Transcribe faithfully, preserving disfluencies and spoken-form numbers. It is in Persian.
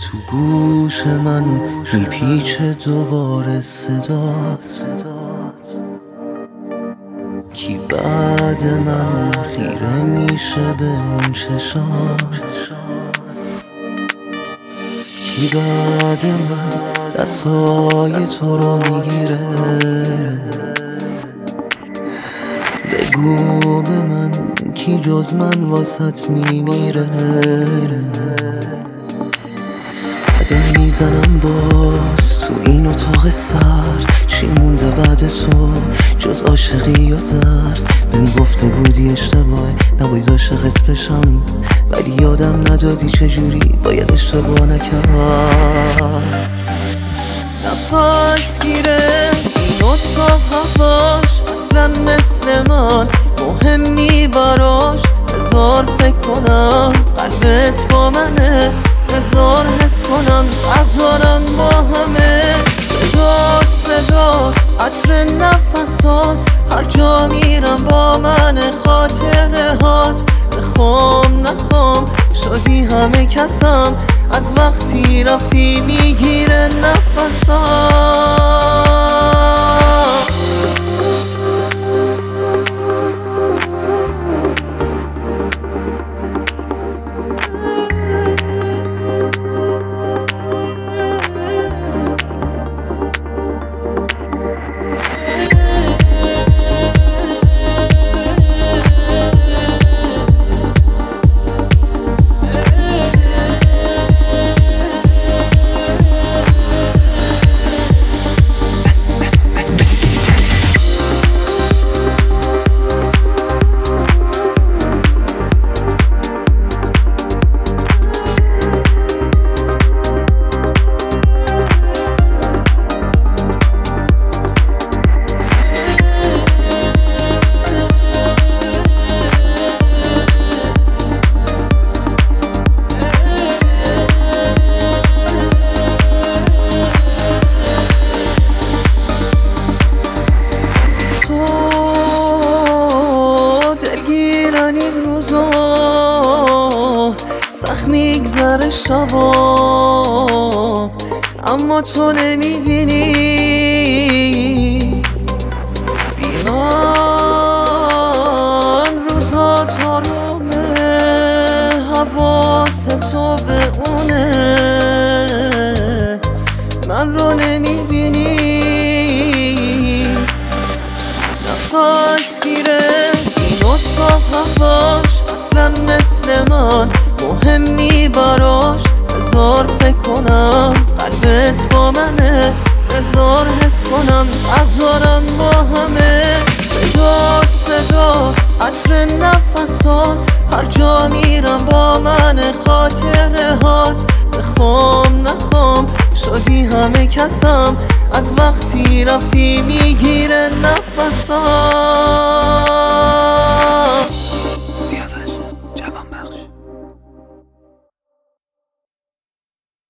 تو گوش من میپیچه دوباره صدات، کی بعد من خیره میشه به اون چشات، کی بعد من دستای تو رو میگیره، بگو به من کی جز من واسط میمیره. قدم میزنم باز تو این اتاق سرد، چی مونده بعد تو جز عاشقی و درد؟ بهم گفته بودی اشتباه نباید عاشقت بشم، ولی یادم ندادی چجوری باید اشتباه نکرد. نفس گیره این اتاق هواش اصلا مثل من مهمی براش، بذار فکر کنم قلبت با منه، بذار حس کنم افزارم با همه. صدات صدات عطر نفسات، هر جا میرم با من خاطره هات. بخوام نخوام شدی همه کسم، از وقتی رفتی میگیره نفسات. این روزا سخت میگذره شبا، اما تو نمیبینی. بیان روزا تارمه، حواس تو به اونه، من رو نمیبینی. نفس گیره این اتاق هواش اصلا مثل من مهمی براش، بذار فکر کنم قلبت با منه، بذار حس کنم افزارم با همه. صدات صدات عطر نفسات، هر جا میرم با من خاطره هات. بخوام نخوام شدی همه کسم، از وقتی رفتی میگیره نفسات.